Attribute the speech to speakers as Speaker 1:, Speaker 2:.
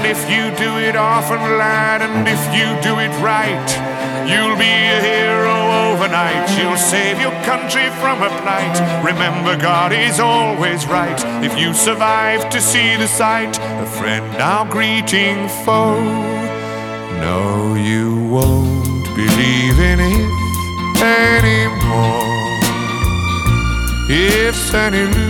Speaker 1: if you do it often, lad, and if you do it right, you'll be a hero overnight. You'll save your country from a plight. Remember, God is always right. If you survive to see the sight, a friend now greeting foe. No, you won't believe in it anymore. If any